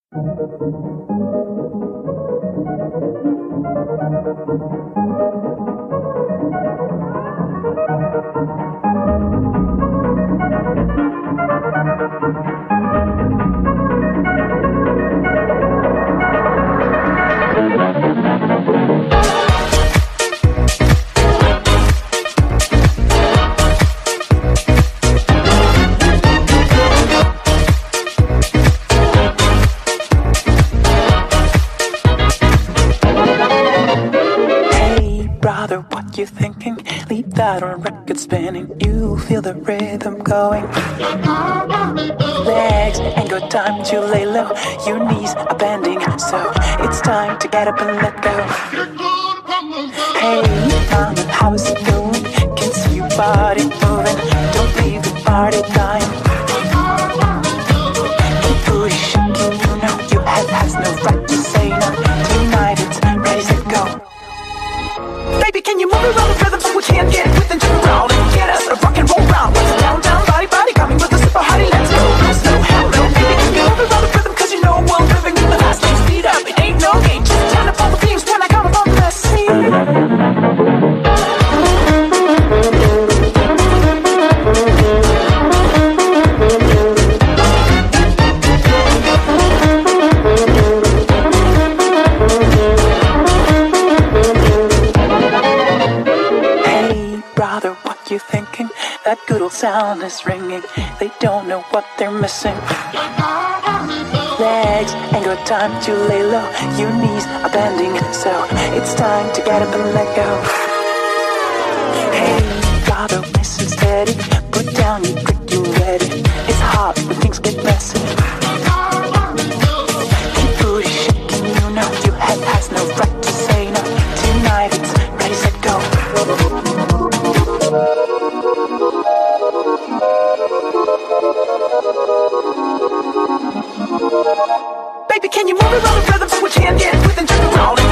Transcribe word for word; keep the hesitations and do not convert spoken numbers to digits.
What you thinking? Leave that on record spinning. You feel the rhythm going. Legs ain't got time to lay low. Your knees are bending, so it's time to get up and let go. Hey, mama, how is it going? Can see your body moving. Don't leave the party time. Keep pushing, you know your head has no right to say no. Tonight it's ready, set, go. Baby, can you move around the rhythm so we can't get with and turn around and get us a rock and roll round? What's it down, down, body, body, coming with a super hottie, let's go. No slow, hell no, baby, can you move around the rhythm? Cause you know we're living in the fast lane, speed up, it ain't no game. Just turn up all the beams when I come up on the scene. You thinking that good old sound is ringing? They don't know what they're missing. Legs ain't got time to lay low. Your knees are bending, so it's time to get up and let go. Hey, brother, listen steady. Put down your grip, you ready. It's hot when things get messy. Keep booty shaking, you know your head has no right to say no. Tonight it's ready, set, go. Baby, can you move around the rhythm so we can't get with and turn around?